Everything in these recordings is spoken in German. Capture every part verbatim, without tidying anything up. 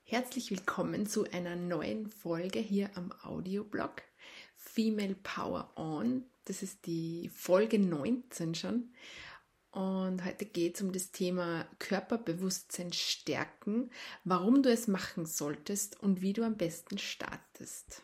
Herzlich willkommen zu einer neuen Folge hier am Audioblog Female Power On. Das ist die Folge neunzehn schon. Und heute geht es um das Thema Körperbewusstsein stärken, warum du es machen solltest und wie du am besten startest.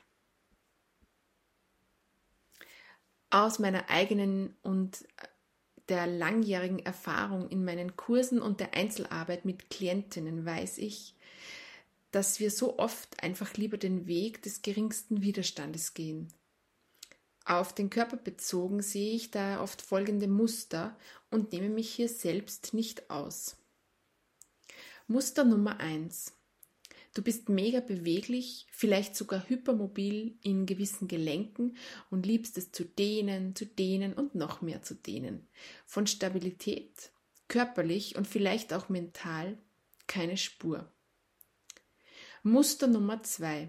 Aus meiner eigenen und der langjährigen Erfahrung in meinen Kursen und der Einzelarbeit mit Klientinnen weiß ich, dass wir so oft einfach lieber den Weg des geringsten Widerstandes gehen. Auf den Körper bezogen sehe ich da oft folgende Muster und nehme mich hier selbst nicht aus. Muster Nummer eins. Du bist mega beweglich, vielleicht sogar hypermobil in gewissen Gelenken und liebst es zu dehnen, zu dehnen und noch mehr zu dehnen. Von Stabilität, körperlich und vielleicht auch mental keine Spur. Muster Nummer zwei.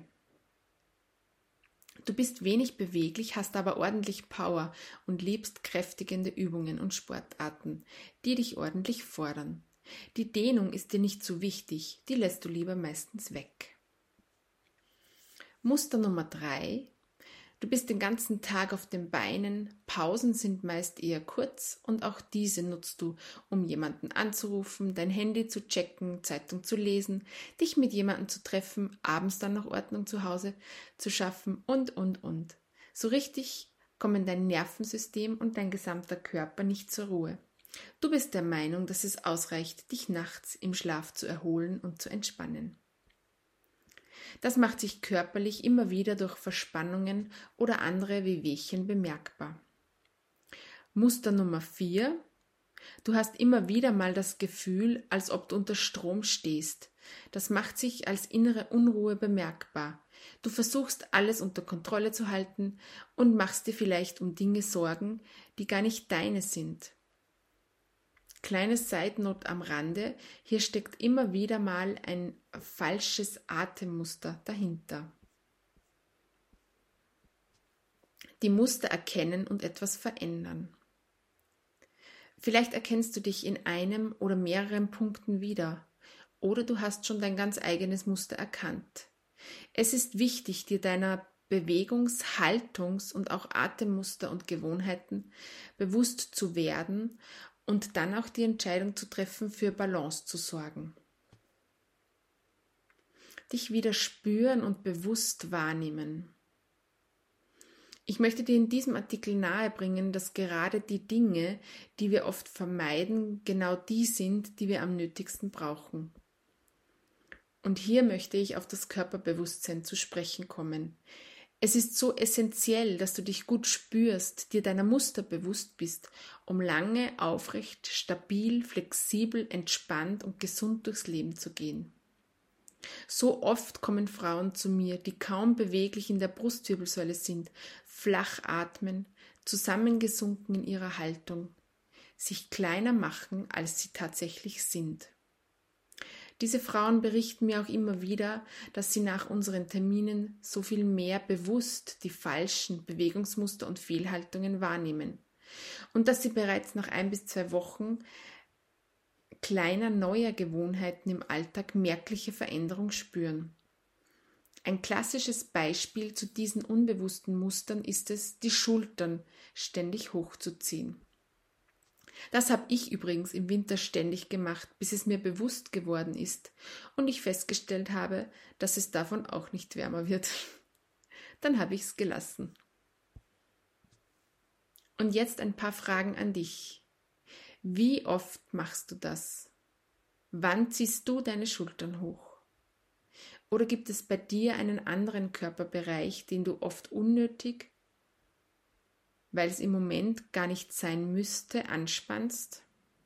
Du bist wenig beweglich, hast aber ordentlich Power und liebst kräftigende Übungen und Sportarten, die dich ordentlich fordern. Die Dehnung ist dir nicht so wichtig, die lässt du lieber meistens weg. Muster Nummer drei. Du bist den ganzen Tag auf den Beinen, Pausen sind meist eher kurz und auch diese nutzt du, um jemanden anzurufen, dein Handy zu checken, Zeitung zu lesen, dich mit jemandem zu treffen, abends dann noch Ordnung zu Hause zu schaffen und, und, und. So richtig kommen dein Nervensystem und dein gesamter Körper nicht zur Ruhe. Du bist der Meinung, dass es ausreicht, dich nachts im Schlaf zu erholen und zu entspannen. Das macht sich körperlich immer wieder durch Verspannungen oder andere Wehwehchen bemerkbar. Muster Nummer vier. Du hast immer wieder mal das Gefühl, als ob du unter Strom stehst. Das macht sich als innere Unruhe bemerkbar. Du versuchst alles unter Kontrolle zu halten und machst dir vielleicht um Dinge Sorgen, die gar nicht deine sind. Kleine Side-Note am Rande, hier steckt immer wieder mal ein falsches Atemmuster dahinter. Die Muster erkennen und etwas verändern. Vielleicht erkennst du dich in einem oder mehreren Punkten wieder oder du hast schon dein ganz eigenes Muster erkannt. Es ist wichtig, dir deiner Bewegungs-, Haltungs- und auch Atemmuster und Gewohnheiten bewusst zu werden und dann auch die Entscheidung zu treffen, für Balance zu sorgen. Dich wieder spüren und bewusst wahrnehmen. Ich möchte dir in diesem Artikel nahebringen, dass gerade die Dinge, die wir oft vermeiden, genau die sind, die wir am nötigsten brauchen. Und hier möchte ich auf das Körperbewusstsein zu sprechen kommen. Es ist so essentiell, dass du dich gut spürst, dir deiner Muster bewusst bist, um lange, aufrecht, stabil, flexibel, entspannt und gesund durchs Leben zu gehen. So oft kommen Frauen zu mir, die kaum beweglich in der Brustwirbelsäule sind, flach atmen, zusammengesunken in ihrer Haltung, sich kleiner machen, als sie tatsächlich sind. Diese Frauen berichten mir auch immer wieder, dass sie nach unseren Terminen so viel mehr bewusst die falschen Bewegungsmuster und Fehlhaltungen wahrnehmen und dass sie bereits nach ein bis zwei Wochen kleiner neuer Gewohnheiten im Alltag merkliche Veränderung spüren. Ein klassisches Beispiel zu diesen unbewussten Mustern ist es, die Schultern ständig hochzuziehen. Das habe ich übrigens im Winter ständig gemacht, bis es mir bewusst geworden ist und ich festgestellt habe, dass es davon auch nicht wärmer wird. Dann habe ich es gelassen. Und jetzt ein paar Fragen an dich. Wie oft machst du das? Wann ziehst du deine Schultern hoch? Oder gibt es bei dir einen anderen Körperbereich, den du oft unnötig, weil es im Moment gar nicht sein müsste, anspannst?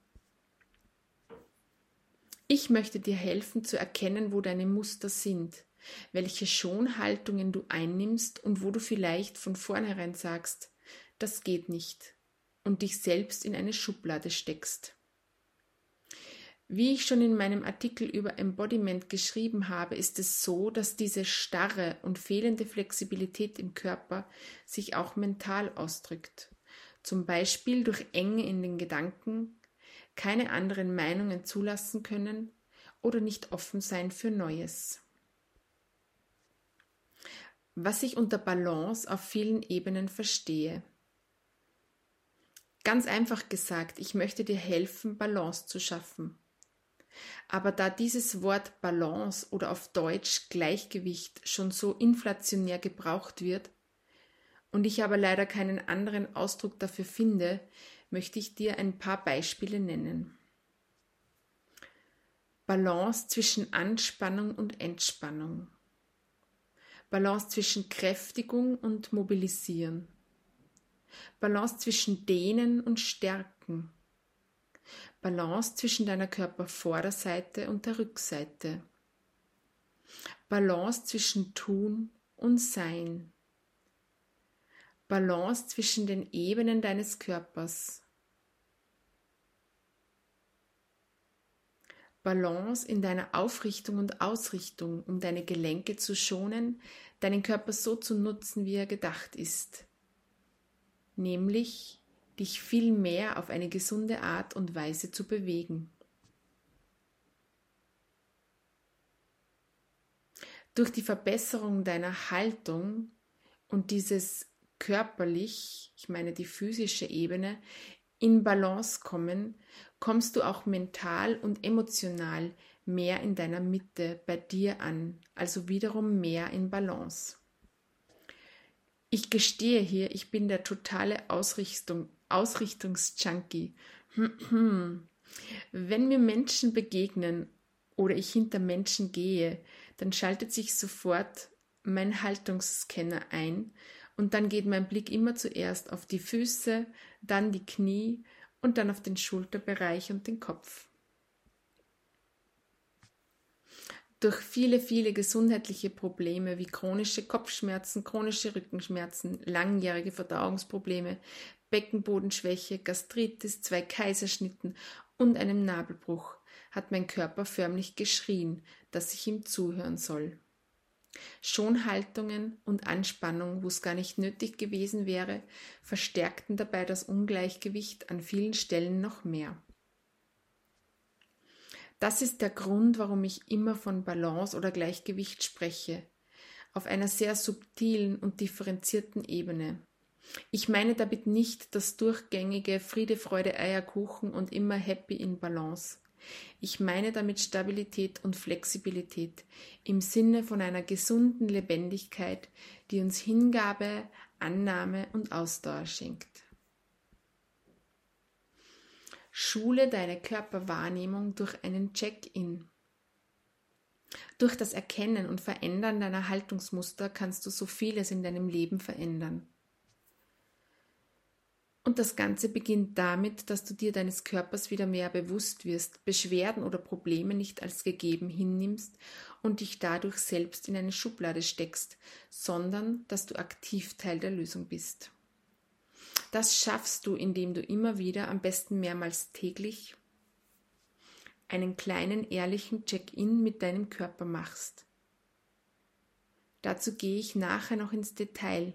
Ich möchte dir helfen zu erkennen, wo deine Muster sind, welche Schonhaltungen du einnimmst und wo du vielleicht von vornherein sagst, das geht nicht und dich selbst in eine Schublade steckst. Wie ich schon in meinem Artikel über Embodiment geschrieben habe, ist es so, dass diese starre und fehlende Flexibilität im Körper sich auch mental ausdrückt. Zum Beispiel durch Enge in den Gedanken, keine anderen Meinungen zulassen können oder nicht offen sein für Neues. was ich unter Balance auf vielen Ebenen verstehe. Ganz einfach gesagt, ich möchte dir helfen, Balance zu schaffen. Aber da dieses Wort Balance oder auf Deutsch Gleichgewicht schon so inflationär gebraucht wird und ich aber leider keinen anderen Ausdruck dafür finde, möchte ich dir ein paar Beispiele nennen. Balance zwischen Anspannung und Entspannung. Balance zwischen Kräftigung und Mobilisieren. Balance zwischen Dehnen und Stärken. Balance zwischen deiner Körpervorderseite und der Rückseite. Balance zwischen Tun und Sein. Balance zwischen den Ebenen deines Körpers. Balance in deiner Aufrichtung und Ausrichtung, um deine Gelenke zu schonen, deinen Körper so zu nutzen, wie er gedacht ist. Nämlich dich viel mehr auf eine gesunde Art und Weise zu bewegen. Durch die Verbesserung deiner Haltung und dieses körperlich, ich meine die physische Ebene, in Balance kommen, kommst du auch mental und emotional mehr in deiner Mitte bei dir an, also wiederum mehr in Balance. Ich gestehe hier, ich bin der totale Ausrichtung, Ausrichtungsjunkie. Wenn mir Menschen begegnen oder ich hinter Menschen gehe, dann schaltet sich sofort mein Haltungsscanner ein und dann geht mein Blick immer zuerst auf die Füße, dann die Knie und dann auf den Schulterbereich und den Kopf. Durch viele, viele gesundheitliche Probleme wie chronische Kopfschmerzen, chronische Rückenschmerzen, langjährige Verdauungsprobleme, Beckenbodenschwäche, Gastritis, zwei Kaiserschnitten und einem Nabelbruch hat mein Körper förmlich geschrien, dass ich ihm zuhören soll. Schonhaltungen und Anspannung, wo es gar nicht nötig gewesen wäre, verstärkten dabei das Ungleichgewicht an vielen Stellen noch mehr. Das ist der Grund, warum ich immer von Balance oder Gleichgewicht spreche, auf einer sehr subtilen und differenzierten Ebene. Ich meine damit nicht das durchgängige Friede, Freude, Eierkuchen und immer happy in Balance. Ich meine damit Stabilität und Flexibilität im Sinne von einer gesunden Lebendigkeit, die uns Hingabe, Annahme und Ausdauer schenkt. Schule deine Körperwahrnehmung durch einen Check-in. Durch das Erkennen und Verändern deiner Haltungsmuster kannst du so vieles in deinem Leben verändern. Und das Ganze beginnt damit, dass du dir deines Körpers wieder mehr bewusst wirst, Beschwerden oder Probleme nicht als gegeben hinnimmst und dich dadurch selbst in eine Schublade steckst, sondern dass du aktiv Teil der Lösung bist. Das schaffst du, indem du immer wieder, am besten mehrmals täglich, einen kleinen ehrlichen Check-in mit deinem Körper machst. Dazu gehe ich nachher noch ins Detail.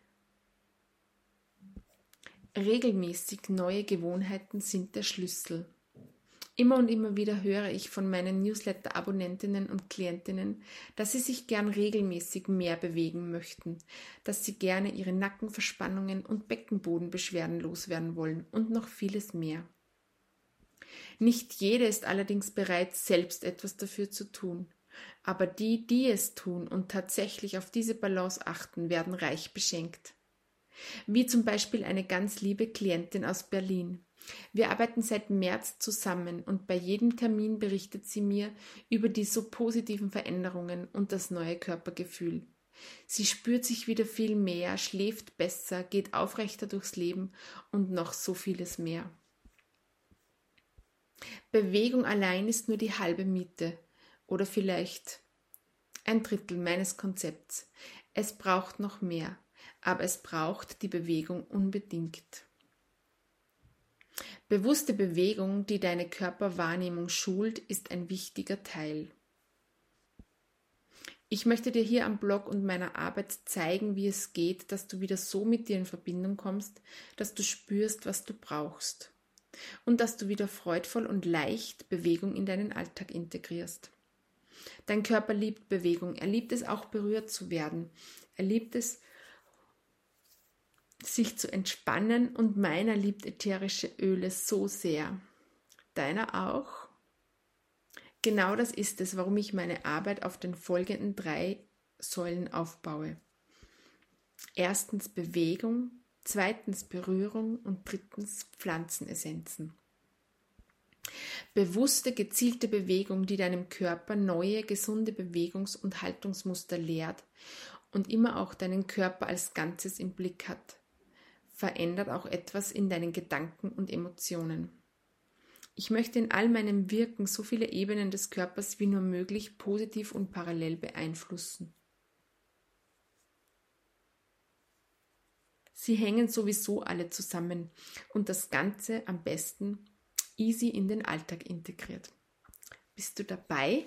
Regelmäßig neue Gewohnheiten sind der Schlüssel. Immer und immer wieder höre ich von meinen Newsletter-Abonnentinnen und Klientinnen, dass sie sich gern regelmäßig mehr bewegen möchten, dass sie gerne ihre Nackenverspannungen und Beckenbodenbeschwerden loswerden wollen und noch vieles mehr. Nicht jede ist allerdings bereit, selbst etwas dafür zu tun. Aber die, die es tun und tatsächlich auf diese Balance achten, werden reich beschenkt. Wie zum Beispiel eine ganz liebe Klientin aus Berlin. Wir arbeiten seit März zusammen und bei jedem Termin berichtet sie mir über die so positiven Veränderungen und das neue Körpergefühl. Sie spürt sich wieder viel mehr, schläft besser, geht aufrechter durchs Leben und noch so vieles mehr. Bewegung allein ist nur die halbe Miete oder vielleicht ein Drittel meines Konzepts. Es braucht noch mehr, aber es braucht die Bewegung unbedingt. Bewusste Bewegung, die deine Körperwahrnehmung schult, ist ein wichtiger Teil. Ich möchte dir hier am Blog und meiner Arbeit zeigen, wie es geht, dass du wieder so mit dir in Verbindung kommst, dass du spürst, was du brauchst und dass du wieder freudvoll und leicht Bewegung in deinen Alltag integrierst. Dein Körper liebt Bewegung. Er liebt es auch, berührt zu werden. Er liebt es, sich zu entspannen, und meiner liebt ätherische Öle so sehr. Deiner auch? Genau das ist es, warum ich meine Arbeit auf den folgenden drei Säulen aufbaue. Erstens Bewegung, zweitens Berührung und drittens Pflanzenessenzen. Bewusste, gezielte Bewegung, die deinem Körper neue, gesunde Bewegungs- und Haltungsmuster lehrt und immer auch deinen Körper als Ganzes im Blick hat, verändert auch etwas in deinen Gedanken und Emotionen. Ich möchte in all meinem Wirken so viele Ebenen des Körpers wie nur möglich positiv und parallel beeinflussen. Sie hängen sowieso alle zusammen und das Ganze am besten easy in den Alltag integriert. Bist du dabei?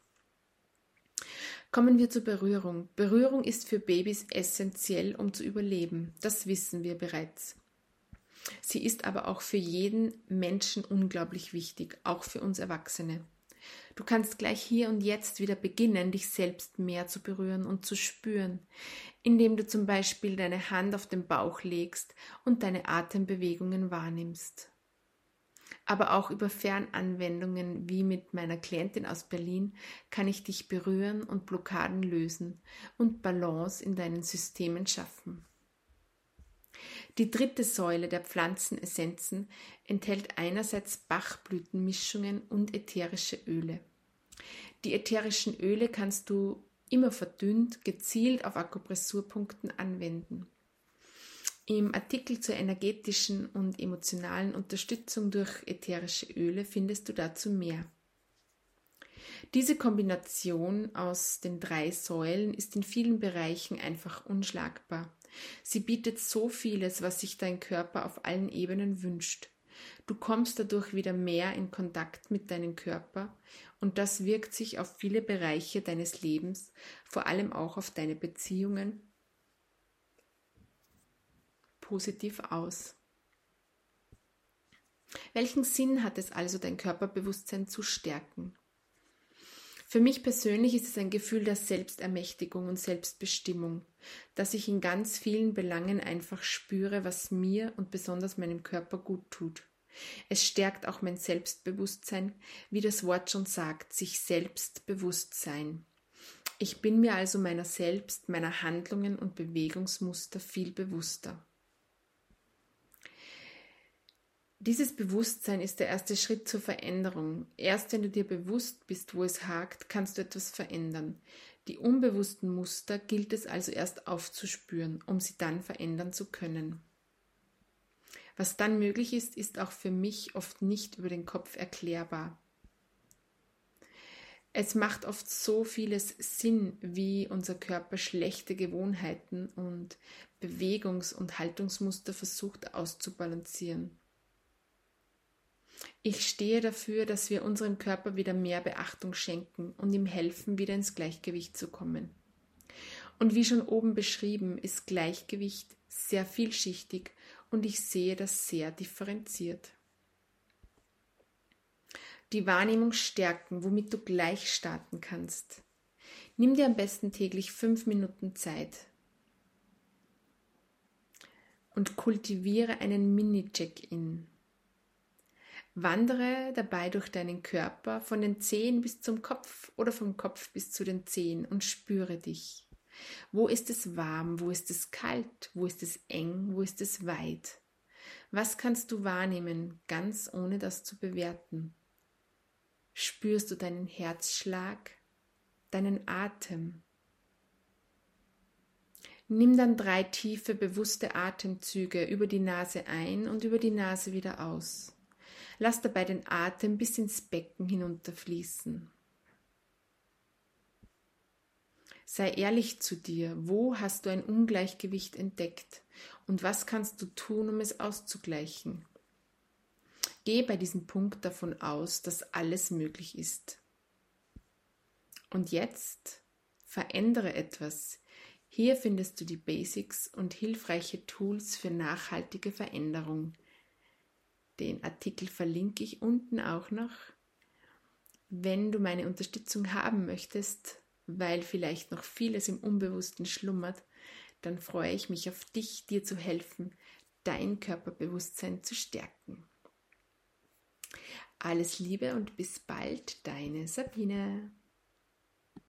Kommen wir zur Berührung. Berührung ist für Babys essentiell, um zu überleben. Das wissen wir bereits. Sie ist aber auch für jeden Menschen unglaublich wichtig, auch für uns Erwachsene. Du kannst gleich hier und jetzt wieder beginnen, dich selbst mehr zu berühren und zu spüren, indem du zum Beispiel deine Hand auf den Bauch legst und deine Atembewegungen wahrnimmst. Aber auch über Fernanwendungen wie mit meiner Klientin aus Berlin kann ich dich berühren und Blockaden lösen und Balance in deinen Systemen schaffen. Die dritte Säule der Pflanzenessenzen enthält einerseits Bachblütenmischungen und ätherische Öle. Die ätherischen Öle kannst du immer verdünnt, gezielt auf Akupressurpunkten anwenden. Im Artikel zur energetischen und emotionalen Unterstützung durch ätherische Öle findest du dazu mehr. Diese Kombination aus den drei Säulen ist in vielen Bereichen einfach unschlagbar. Sie bietet so vieles, was sich dein Körper auf allen Ebenen wünscht. Du kommst dadurch wieder mehr in Kontakt mit deinem Körper und das wirkt sich auf viele Bereiche deines Lebens, vor allem auch auf deine Beziehungen, positiv aus. Welchen Sinn hat es also, dein Körperbewusstsein zu stärken? Für mich persönlich ist es ein Gefühl der Selbstermächtigung und Selbstbestimmung, dass ich in ganz vielen Belangen einfach spüre, was mir und besonders meinem Körper gut tut. Es stärkt auch mein Selbstbewusstsein, wie das Wort schon sagt, sich selbst bewusst sein. Ich bin mir also meiner selbst, meiner Handlungen und Bewegungsmuster viel bewusster. Dieses Bewusstsein ist der erste Schritt zur Veränderung. Erst wenn du dir bewusst bist, wo es hakt, kannst du etwas verändern. Die unbewussten Muster gilt es also erst aufzuspüren, um sie dann verändern zu können. Was dann möglich ist, ist auch für mich oft nicht über den Kopf erklärbar. Es macht oft so vieles Sinn, wie unser Körper schlechte Gewohnheiten und Bewegungs- und Haltungsmuster versucht auszubalancieren. Ich stehe dafür, dass wir unserem Körper wieder mehr Beachtung schenken und ihm helfen, wieder ins Gleichgewicht zu kommen. Und wie schon oben beschrieben, ist Gleichgewicht sehr vielschichtig und ich sehe das sehr differenziert. Die Wahrnehmung stärken, womit du gleich starten kannst. Nimm dir am besten täglich fünf Minuten Zeit und kultiviere einen Mini-Check-in. Wandere dabei durch deinen Körper von den Zehen bis zum Kopf oder vom Kopf bis zu den Zehen und spüre dich. Wo ist es warm? Wo ist es kalt? Wo ist es eng? Wo ist es weit? Was kannst du wahrnehmen, ganz ohne das zu bewerten? Spürst du deinen Herzschlag, deinen Atem? Nimm dann drei tiefe, bewusste Atemzüge über die Nase ein und über die Nase wieder aus. Lass dabei den Atem bis ins Becken hinunterfließen. Sei ehrlich zu dir, wo hast du ein Ungleichgewicht entdeckt und was kannst du tun, um es auszugleichen? Geh bei diesem Punkt davon aus, dass alles möglich ist. Und jetzt verändere etwas. Hier findest du die Basics und hilfreiche Tools für nachhaltige Veränderung. Den Artikel verlinke ich unten auch noch. Wenn du meine Unterstützung haben möchtest, weil vielleicht noch vieles im Unbewussten schlummert, dann freue ich mich auf dich, dir zu helfen, dein Körperbewusstsein zu stärken. Alles Liebe und bis bald, deine Sabine.